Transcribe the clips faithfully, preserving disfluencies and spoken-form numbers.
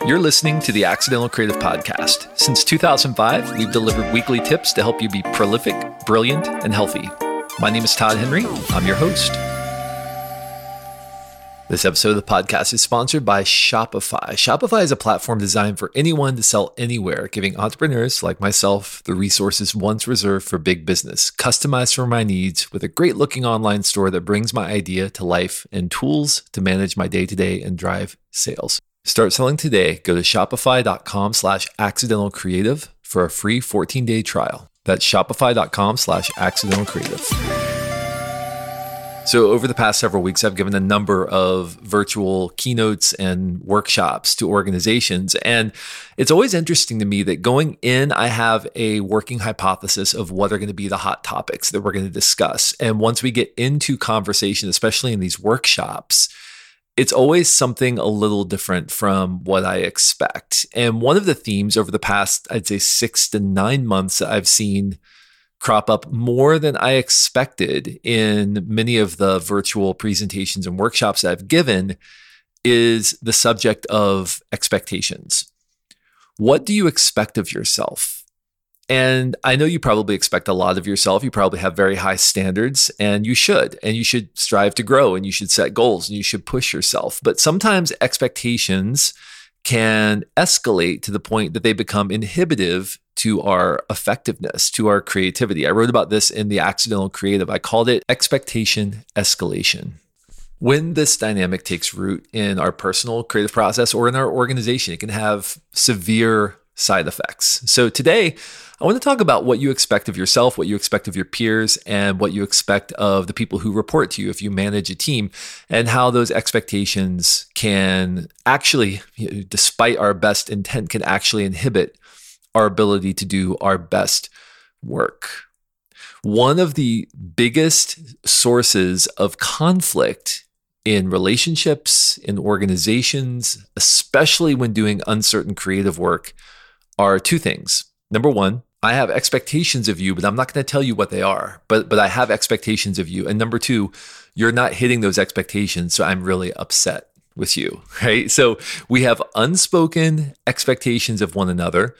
You're listening to the Accidental Creative Podcast. Since two thousand five, we've delivered weekly tips to help you be prolific, brilliant, and healthy. My name is Todd Henry. I'm your host. This episode of the podcast is sponsored by Shopify. Shopify is a platform designed for anyone to sell anywhere, giving entrepreneurs like myself the resources once reserved for big business, customized for my needs, with a great-looking online store that brings my idea to life and tools to manage my day-to-day and drive sales. Start selling today. Go to shopify.com slash accidental creative for a free fourteen-day trial. That's shopify.com slash accidental creative. So over the past several weeks, I've given a number of virtual keynotes and workshops to organizations. And it's always interesting to me that going in, I have a working hypothesis of what are going to be the hot topics that we're going to discuss. And once we get into conversation, especially in these workshops, it's always something a little different from what I expect. And one of the themes over the past, I'd say six to nine months that I've seen crop up more than I expected in many of the virtual presentations and workshops that I've given is the subject of expectations. What do you expect of yourself? And I know you probably expect a lot of yourself. You probably have very high standards, and you should. And you should strive to grow, and you should set goals, and you should push yourself. But sometimes expectations can escalate to the point that they become inhibitive to our effectiveness, to our creativity. I wrote about this in The Accidental Creative. I called it expectation escalation. When this dynamic takes root in our personal creative process or in our organization, it can have severe side effects. So today, I want to talk about what you expect of yourself, what you expect of your peers, and what you expect of the people who report to you if you manage a team, and how those expectations can actually, despite our best intent, can actually inhibit our ability to do our best work. One of the biggest sources of conflict in relationships, in organizations, especially when doing uncertain creative work, are two things. Number one, I have expectations of you, but I'm not going to tell you what they are, but but I have expectations of you. And number two, you're not hitting those expectations, so I'm really upset with you, right? So we have unspoken expectations of one another,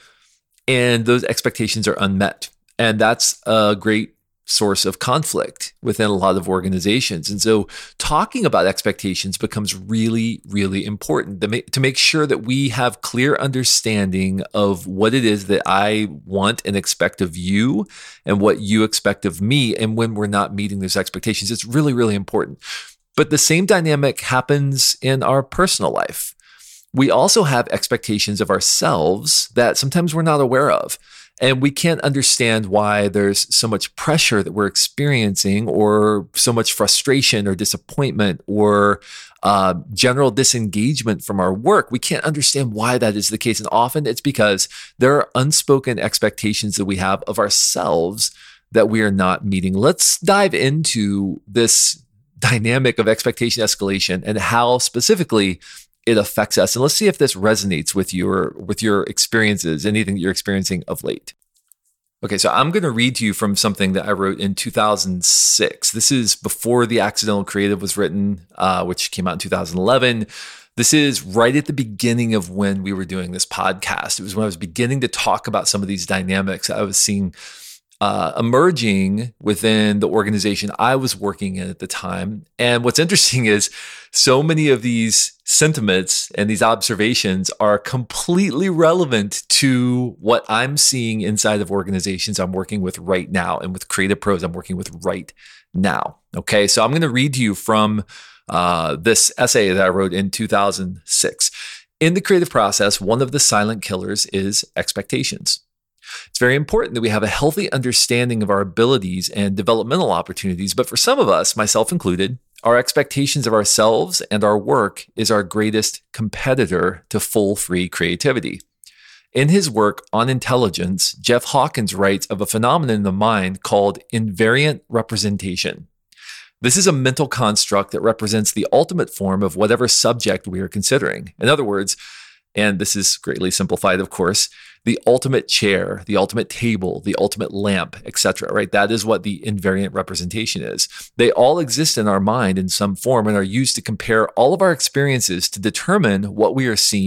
and those expectations are unmet. And that's a great source of conflict within a lot of organizations. And so talking about expectations becomes really, really important to make, to make sure that we have clear understanding of what it is that I want and expect of you and what you expect of me. And when we're not meeting those expectations, it's really, really important. But the same dynamic happens in our personal life. We also have expectations of ourselves that sometimes we're not aware of. And we can't understand why there's so much pressure that we're experiencing, or so much frustration or disappointment or uh, general disengagement from our work. We can't understand why that is the case. And often it's because there are unspoken expectations that we have of ourselves that we are not meeting. Let's dive into this dynamic of expectation escalation and how specifically it affects us. And let's see if this resonates with your with your experiences, anything that you're experiencing of late. Okay, so I'm going to read to you from something that I wrote in two thousand six. This is before The Accidental Creative was written, uh, which came out in two thousand eleven. This is right at the beginning of when we were doing this podcast. It was when I was beginning to talk about some of these dynamics I was seeing Uh, emerging within the organization I was working in at the time. And what's interesting is so many of these sentiments and these observations are completely relevant to what I'm seeing inside of organizations I'm working with right now, and with creative pros I'm working with right now. Okay, so I'm going to read to you from uh, this essay that I wrote in two thousand six. In the creative process, one of the silent killers is expectations. It's very important that we have a healthy understanding of our abilities and developmental opportunities. But for some of us, myself included, our expectations of ourselves and our work is our greatest competitor to full, free creativity. In his work on intelligence, Jeff Hawkins writes of a phenomenon in the mind called invariant representation. This is a mental construct that represents the ultimate form of whatever subject we are considering. In other words, and this is greatly simplified, of course, the ultimate chair, the ultimate table, the ultimate lamp, et cetera, right? That is what the invariant representation is. They all exist in our mind in some form and are used to compare all of our experiences to determine what we are seeing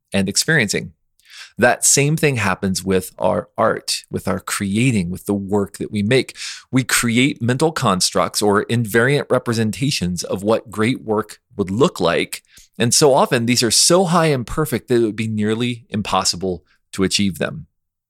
and experiencing. That same thing happens with our art, with our creating, with the work that we make. We create mental constructs or invariant representations of what great work would look like. And so often these are so high and perfect that it would be nearly impossible to achieve them.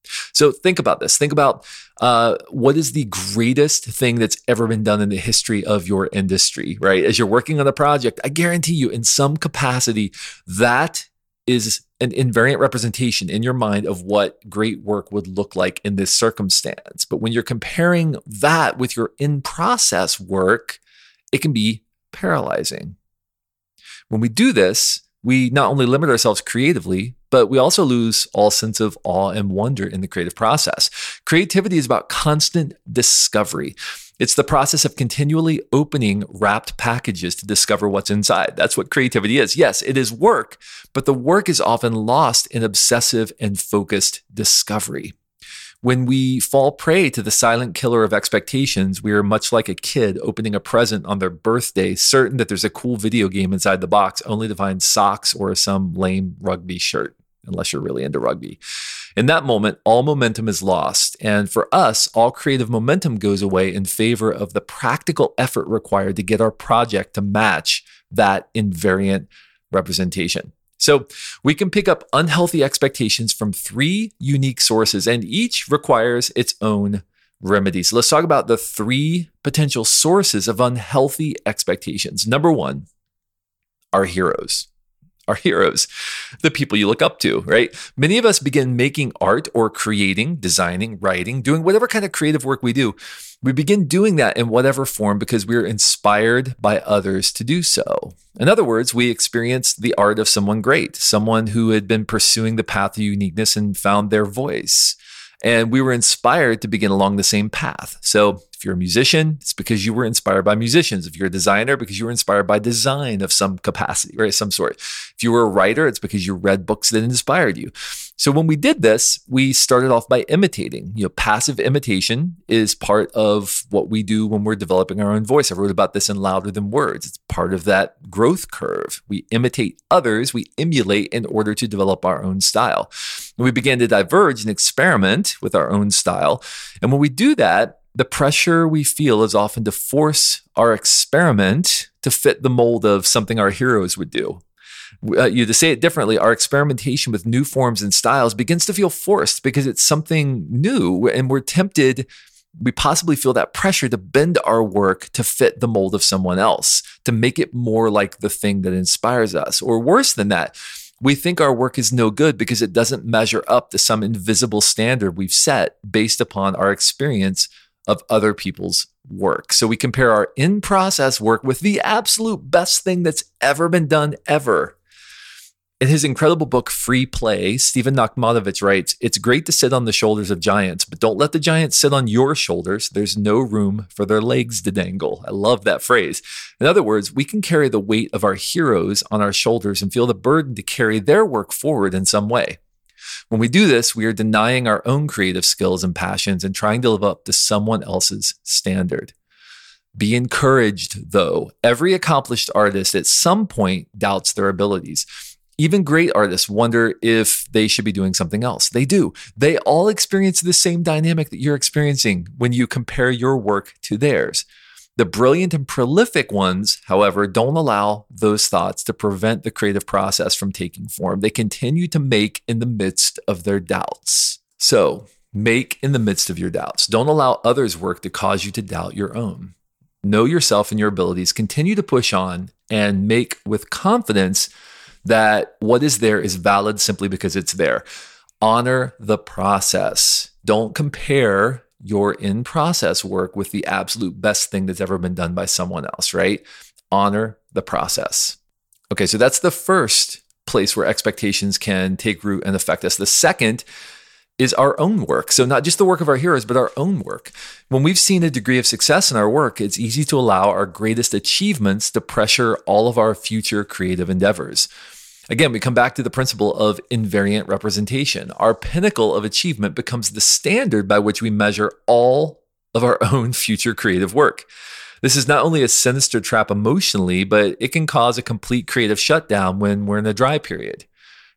So think about this. Think about uh, what is the greatest thing that's ever been done in the history of your industry, right? As you're working on a project, I guarantee you in some capacity, that is an invariant representation in your mind of what great work would look like in this circumstance. But when you're comparing that with your in-process work, it can be paralyzing. When we do this, we not only limit ourselves creatively, but we also lose all sense of awe and wonder in the creative process. Creativity is about constant discovery. It's the process of continually opening wrapped packages to discover what's inside. That's what creativity is. Yes, it is work, but the work is often lost in obsessive and focused discovery. When we fall prey to the silent killer of expectations, we are much like a kid opening a present on their birthday, certain that there's a cool video game inside the box, only to find socks or some lame rugby shirt, unless you're really into rugby. In that moment, all momentum is lost. And for us, all creative momentum goes away in favor of the practical effort required to get our project to match that invariant representation. So we can pick up unhealthy expectations from three unique sources, and each requires its own remedy. So let's talk about the three potential sources of unhealthy expectations. Number one, our heroes. Our heroes, the people you look up to, right? Many of us begin making art or creating, designing, writing, doing whatever kind of creative work we do. We begin doing that in whatever form because we're inspired by others to do so. In other words, we experienced the art of someone great, someone who had been pursuing the path of uniqueness and found their voice. And we were inspired to begin along the same path. So if you're a musician, it's because you were inspired by musicians. If you're a designer, because you were inspired by design of some capacity, right? Some sort. If you were a writer, it's because you read books that inspired you. So when we did this, we started off by imitating. You know, passive imitation is part of what we do when we're developing our own voice. I wrote about this in Louder Than Words. It's part of that growth curve. We imitate others, we emulate in order to develop our own style. And we began to diverge and experiment with our own style. And when we do that, the pressure we feel is often to force our experiment to fit the mold of something our heroes would do. Uh, you to say it differently, our experimentation with new forms and styles begins to feel forced because it's something new, and we're tempted, we possibly feel that pressure to bend our work to fit the mold of someone else, to make it more like the thing that inspires us. Or worse than that, we think our work is no good because it doesn't measure up to some invisible standard we've set based upon our experience of other people's work. So we compare our in-process work with the absolute best thing that's ever been done ever. In his incredible book, Free Play, Stephen Nachmanovitch writes, "It's great to sit on the shoulders of giants, but don't let the giants sit on your shoulders. There's no room for their legs to dangle." I love that phrase. In other words, we can carry the weight of our heroes on our shoulders and feel the burden to carry their work forward in some way. When we do this, we are denying our own creative skills and passions and trying to live up to someone else's standard. Be encouraged, though. Every accomplished artist at some point doubts their abilities. Even great artists wonder if they should be doing something else. They do. They all experience the same dynamic that you're experiencing when you compare your work to theirs. The brilliant and prolific ones, however, don't allow those thoughts to prevent the creative process from taking form. They continue to make in the midst of their doubts. So, make in the midst of your doubts. Don't allow others' work to cause you to doubt your own. Know yourself and your abilities. Continue to push on and make with confidence that what is there is valid simply because it's there. Honor the process. Don't compare your in-process work with the absolute best thing that's ever been done by someone else, right? Honor the process. Okay, so that's the first place where expectations can take root and affect us. The second is our own work. So not just the work of our heroes, but our own work. When we've seen a degree of success in our work, it's easy to allow our greatest achievements to pressure all of our future creative endeavors. Again, we come back to the principle of invariant representation. Our pinnacle of achievement becomes the standard by which we measure all of our own future creative work. This is not only a sinister trap emotionally, but it can cause a complete creative shutdown when we're in a dry period.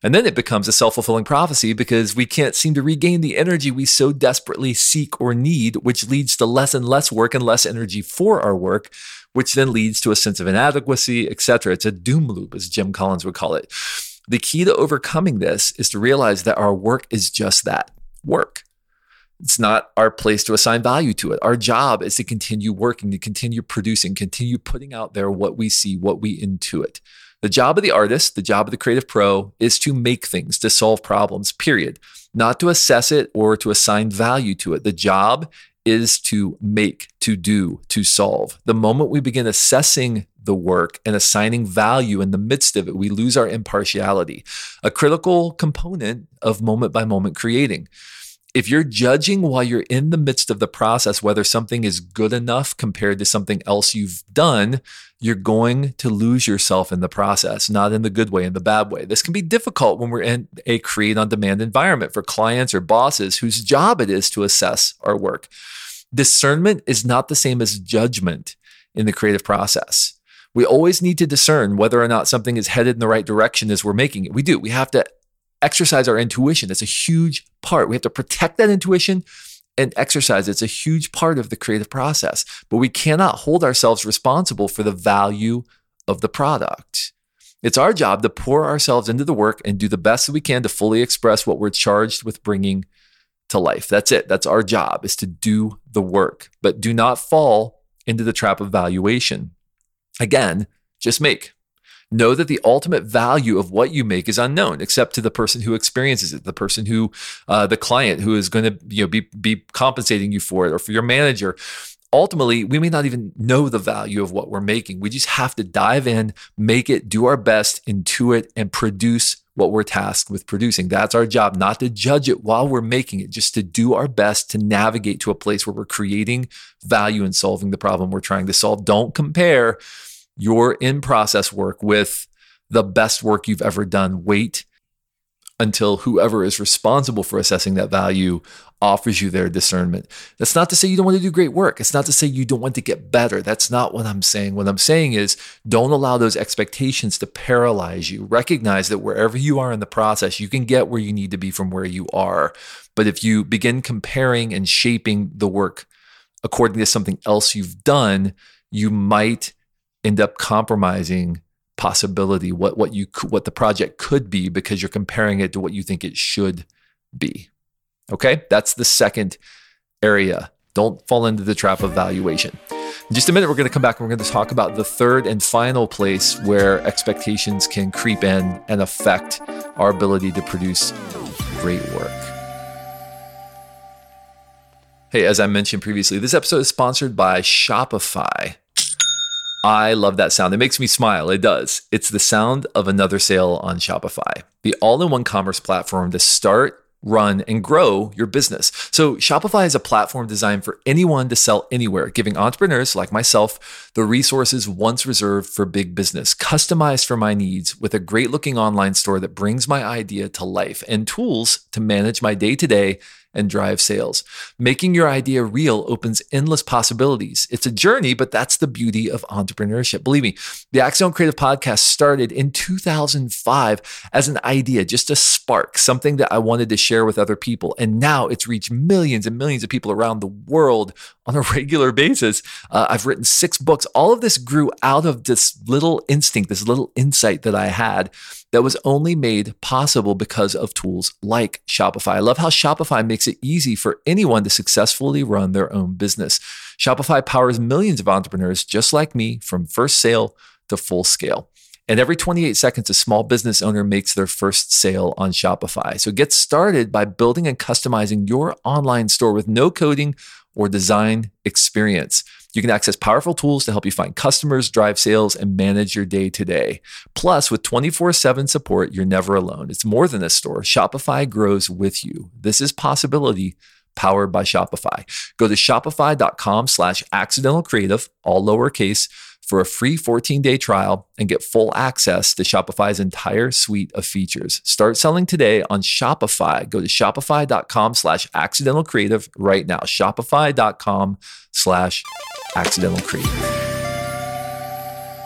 And then it becomes a self-fulfilling prophecy because we can't seem to regain the energy we so desperately seek or need, which leads to less and less work and less energy for our work, which then leads to a sense of inadequacy, et cetera. It's a doom loop, as Jim Collins would call it. The key to overcoming this is to realize that our work is just that, work. It's not our place to assign value to it. Our job is to continue working, to continue producing, continue putting out there what we see, what we intuit. The job of the artist, the job of the creative pro, is to make things, to solve problems, period. Not to assess it or to assign value to it. The job is to make, to do, to solve. The moment we begin assessing the work and assigning value in the midst of it, we lose our impartiality, a critical component of moment by moment creating. If you're judging while you're in the midst of the process, whether something is good enough compared to something else you've done, you're going to lose yourself in the process, not in the good way, in the bad way. This can be difficult when we're in a create on demand environment for clients or bosses whose job it is to assess our work. Discernment is not the same as judgment in the creative process. We always need to discern whether or not something is headed in the right direction as we're making it. We do. We have to exercise our intuition. It's a huge part. We have to protect that intuition and exercise. It's a huge part of the creative process, but we cannot hold ourselves responsible for the value of the product. It's our job to pour ourselves into the work and do the best that we can to fully express what we're charged with bringing to life. That's it. That's our job, is to do the work, but do not fall into the trap of valuation. Again, just make. Know that the ultimate value of what you make is unknown, except to the person who experiences it, the person who, uh, the client who is going to you know, be, be compensating you for it, or for your manager. Ultimately, we may not even know the value of what we're making. We just have to dive in, make it, do our best, intuit, and produce what we're tasked with producing. That's our job, not to judge it while we're making it, just to do our best to navigate to a place where we're creating value and solving the problem we're trying to solve. Don't compare your in-process work with the best work you've ever done. Wait until whoever is responsible for assessing that value offers you their discernment. That's not to say you don't want to do great work. It's not to say you don't want to get better. That's not what I'm saying. What I'm saying is, don't allow those expectations to paralyze you. Recognize that wherever you are in the process, you can get where you need to be from where you are. But if you begin comparing and shaping the work according to something else you've done, you might end up compromising possibility, what what you what the project could be, because you're comparing it to what you think it should be. Okay, that's the second area. Don't fall into the trap of valuation. In just a minute, we're going to come back and we're going to talk about the third and final place where expectations can creep in and affect our ability to produce great work. Hey, as I mentioned previously, this episode is sponsored by Shopify. I love that sound. It makes me smile. It does. It's the sound of another sale on Shopify, the all-in-one commerce platform to start, run, and grow your business. So Shopify is a platform designed for anyone to sell anywhere, giving entrepreneurs like myself the resources once reserved for big business, customized for my needs, with a great-looking online store that brings my idea to life, and tools to manage my day-to-day and drive sales. Making your idea real opens endless possibilities. It's a journey, but that's the beauty of entrepreneurship. Believe me, the Accidental Creative Podcast started in two thousand five as an idea, just a spark, something that I wanted to share with other people. And now it's reached millions and millions of people around the world on a regular basis. Uh, I've written six books. All of this grew out of this little instinct, this little insight that I had that was only made possible because of tools like Shopify. I love how Shopify makes it easy for anyone to successfully run their own business. Shopify powers millions of entrepreneurs just like me from first sale to full scale. And every twenty-eight seconds, a small business owner makes their first sale on Shopify. So get started by building and customizing your online store with no coding or design experience. You can access powerful tools to help you find customers, drive sales, and manage your day-to-day. Plus, with twenty-four seven support, you're never alone. It's more than a store. Shopify grows with you. This is possibility powered by Shopify. Go to shopify.com slash accidental creative, all lowercase, for a free fourteen-day trial and get full access to Shopify's entire suite of features. Start selling today on Shopify. Go to shopify.com slash accidental creative right now. Shopify.com slash accidental creative.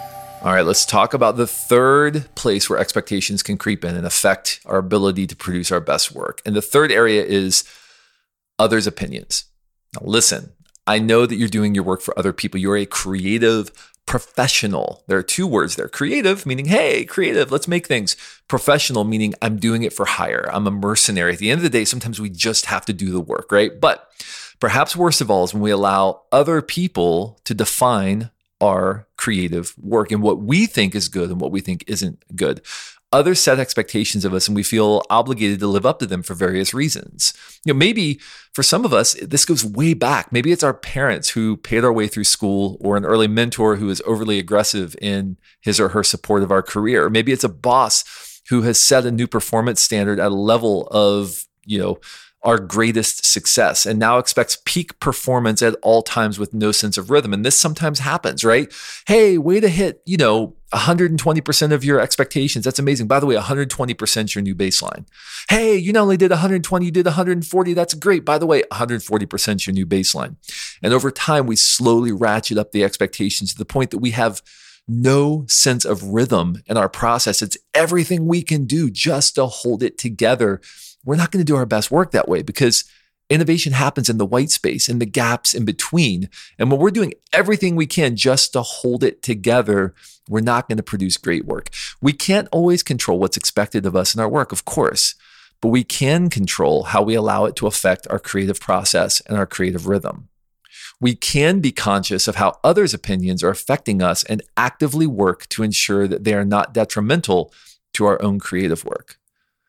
All right, let's talk about the third place where expectations can creep in and affect our ability to produce our best work. And the third area is others' opinions. Now, listen, I know that you're doing your work for other people. You're a creative professional. There are two words there. Creative, meaning, hey, creative, let's make things. Professional, meaning I'm doing it for hire. I'm a mercenary. At the end of the day, sometimes we just have to do the work, right? But perhaps worst of all is when we allow other people to define our creative work and what we think is good and what we think isn't good. Others set expectations of us and we feel obligated to live up to them for various reasons. You know, maybe for some of us, this goes way back. Maybe it's our parents who paid our way through school, or an early mentor who is overly aggressive in his or her support of our career. Or maybe it's a boss who has set a new performance standard at a level of, you know, our greatest success and now expects peak performance at all times with no sense of rhythm. And this sometimes happens, right? Hey, way to hit, you know, one hundred twenty percent of your expectations. That's amazing. By the way, one hundred twenty percent is your new baseline. Hey, you not only did one hundred twenty, you did one hundred forty. That's great. By the way, one hundred forty percent is your new baseline. And over time, we slowly ratchet up the expectations to the point that we have no sense of rhythm in our process. It's everything we can do just to hold it together. We're not going to do our best work that way because innovation happens in the white space, in the gaps in between. And when we're doing everything we can just to hold it together, we're not going to produce great work. We can't always control what's expected of us in our work, of course, but we can control how we allow it to affect our creative process and our creative rhythm. We can be conscious of how others' opinions are affecting us and actively work to ensure that they are not detrimental to our own creative work.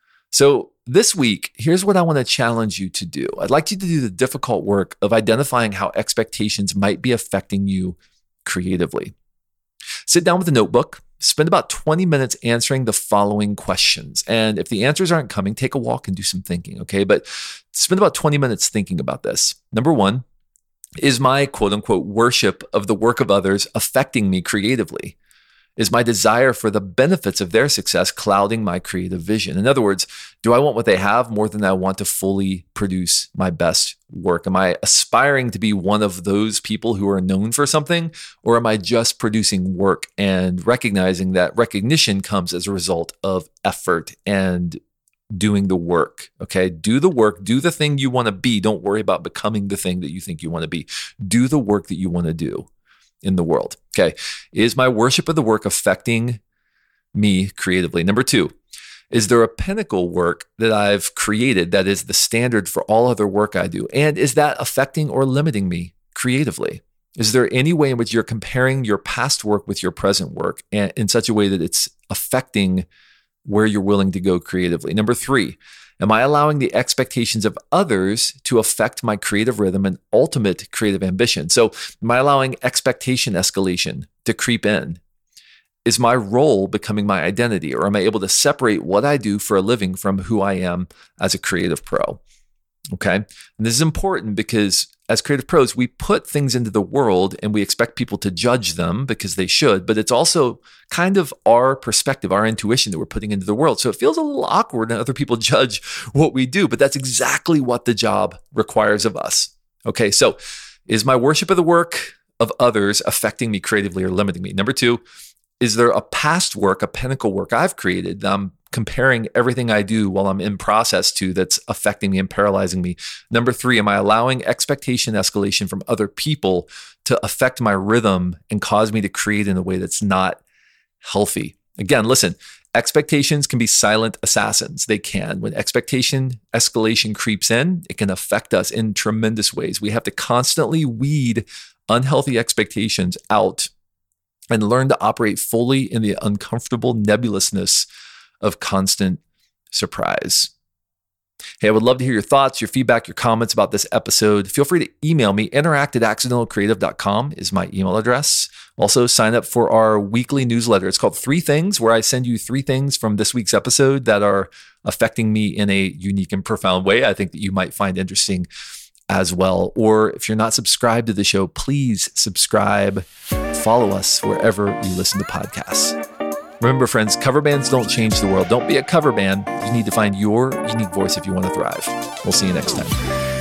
So this week, here's what I want to challenge you to do. I'd like you to do the difficult work of identifying how expectations might be affecting you creatively. Sit down with a notebook, spend about twenty minutes answering the following questions. And if the answers aren't coming, take a walk and do some thinking, okay? But spend about twenty minutes thinking about this. Number one, is my quote unquote worship of the work of others affecting me creatively? Is my desire for the benefits of their success clouding my creative vision? In other words, do I want what they have more than I want to fully produce my best work? Am I aspiring to be one of those people who are known for something, or am I just producing work and recognizing that recognition comes as a result of effort and doing the work? Okay, do the work, do the thing you want to be. Don't worry about becoming the thing that you think you want to be. Do the work that you want to do in the world. Okay. Is my worship of the work affecting me creatively? Number two, is there a pinnacle work that I've created that is the standard for all other work I do? And is that affecting or limiting me creatively? Is there any way in which you're comparing your past work with your present work and in such a way that it's affecting where you're willing to go creatively? Number three, am I allowing the expectations of others to affect my creative rhythm and ultimate creative ambition? So am I allowing expectation escalation to creep in? Is my role becoming my identity, or am I able to separate what I do for a living from who I am as a creative pro? Okay. And this is important because as creative pros, we put things into the world and we expect people to judge them because they should, but it's also kind of our perspective, our intuition that we're putting into the world. So it feels a little awkward when other people judge what we do, but that's exactly what the job requires of us. Okay. So is my worship of the work of others affecting me creatively or limiting me? Number two, is there a past work, a pinnacle work I've created that I'm comparing everything I do while I'm in process to that's affecting me and paralyzing me? Number three, am I allowing expectation escalation from other people to affect my rhythm and cause me to create in a way that's not healthy? Again, listen, expectations can be silent assassins. They can. When expectation escalation creeps in, it can affect us in tremendous ways. We have to constantly weed unhealthy expectations out and learn to operate fully in the uncomfortable nebulousness of constant surprise. Hey, I would love to hear your thoughts, your feedback, your comments about this episode. Feel free to email me. Interact at accidental creative dot com is my email address. Also, sign up for our weekly newsletter. It's called Three Things, where I send you three things from this week's episode that are affecting me in a unique and profound way. I think that you might find interesting as well. Or if you're not subscribed to the show, please subscribe. Follow us wherever you listen to podcasts. Remember, friends, cover bands don't change the world. Don't be a cover band. You need to find your unique voice if you want to thrive. We'll see you next time.